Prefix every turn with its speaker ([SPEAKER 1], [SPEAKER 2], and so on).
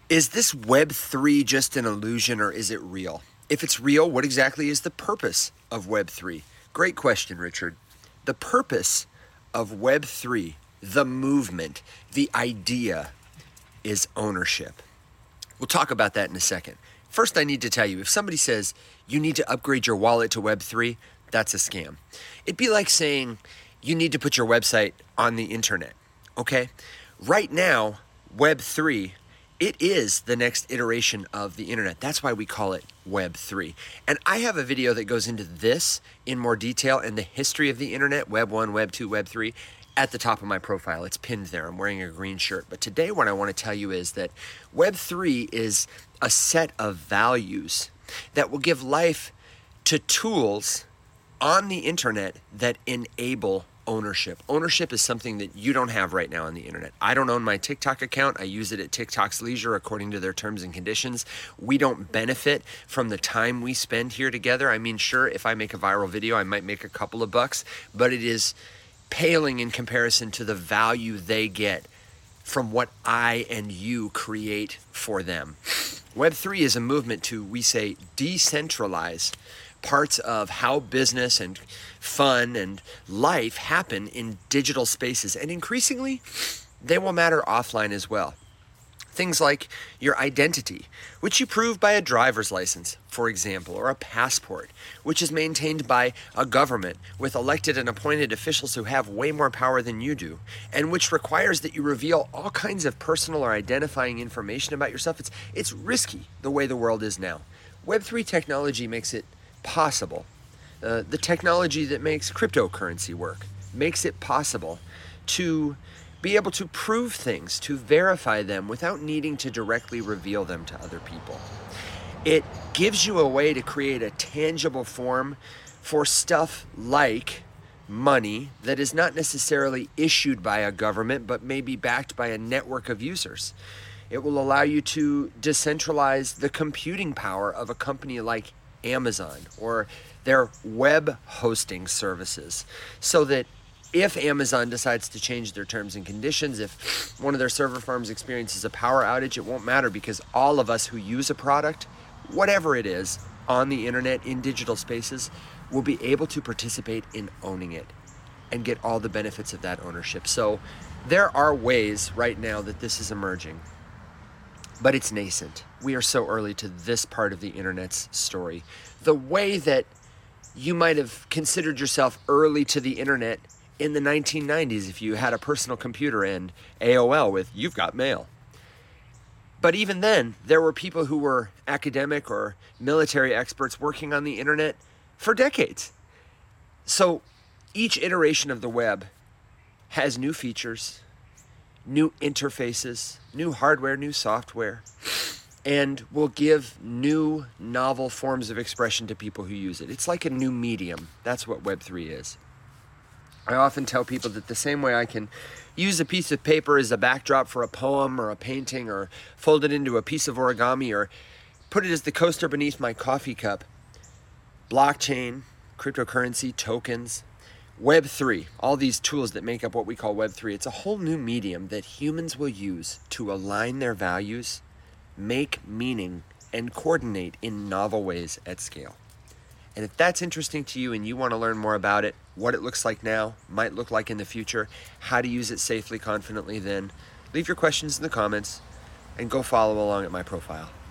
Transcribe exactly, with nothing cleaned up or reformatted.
[SPEAKER 1] Is this Web three just an illusion or is it real? If it's real, what exactly is the purpose of Web three? Great question, Richard. The purpose of Web three, the movement, the idea, is ownership. We'll talk about that in a second. First, I need to tell you, if somebody says you need to upgrade your wallet to Web three, that's a scam. It'd be like saying you need to put your website on the internet, okay? Right now, Web three, it is the next iteration of the internet. That's why we call it Web three. And I have a video that goes into this in more detail and the history of the internet, Web one, Web two, Web three, at the top of my profile. It's pinned there. I'm wearing a green shirt. But today what I want to tell you is that Web three is a set of values that will give life to tools on the internet that enable ownership. Ownership is something that you don't have right now on the internet. I don't own my TikTok account. I use it at TikTok's leisure according to their terms and conditions. We don't benefit from the time we spend here together. I mean, sure, if I make a viral video, I might make a couple of bucks, but it is paling in comparison to the value they get from what I and you create for them. Web three is a movement to, we say, decentralize parts of how business and fun and life happen in digital spaces. And increasingly, they will matter offline as well. Things like your identity, which you prove by a driver's license, for example, or a passport, which is maintained by a government with elected and appointed officials who have way more power than you do, and which requires that you reveal all kinds of personal or identifying information about yourself. It's, it's risky the way the world is now. Web three technology makes it possible. Uh, the technology that makes cryptocurrency work makes it possible to be able to prove things, to verify them without needing to directly reveal them to other people. It gives you a way to create a tangible form for stuff like money that is not necessarily issued by a government, but may be backed by a network of users. It will allow you to decentralize the computing power of a company like Amazon or their web hosting services, so that if Amazon decides to change their terms and conditions, if one of their server farms experiences a power outage, it won't matter, because all of us who use a product, whatever it is, on the internet, in digital spaces, will be able to participate in owning it and get all the benefits of that ownership. So there are ways right now that this is emerging, but it's nascent. We are so early to this part of the internet's story. The way that you might have considered yourself early to the internet in the nineteen nineties if you had a personal computer and A O L with "You've got mail." But even then, there were people who were academic or military experts working on the internet for decades. So each iteration of the web has new features, new interfaces, new hardware, new software, and will give new novel forms of expression to people who use it. It's like a new medium. That's what Web three is. I often tell people that the same way I can use a piece of paper as a backdrop for a poem or a painting, or fold it into a piece of origami, or put it as the coaster beneath my coffee cup, blockchain, cryptocurrency, tokens, Web three, all these tools that make up what we call Web three, it's a whole new medium that humans will use to align their values, make meaning, and coordinate in novel ways at scale. And if that's interesting to you and you want to learn more about it, what it looks like now, might look like in the future, how to use it safely, confidently, then leave your questions in the comments and go follow along at my profile.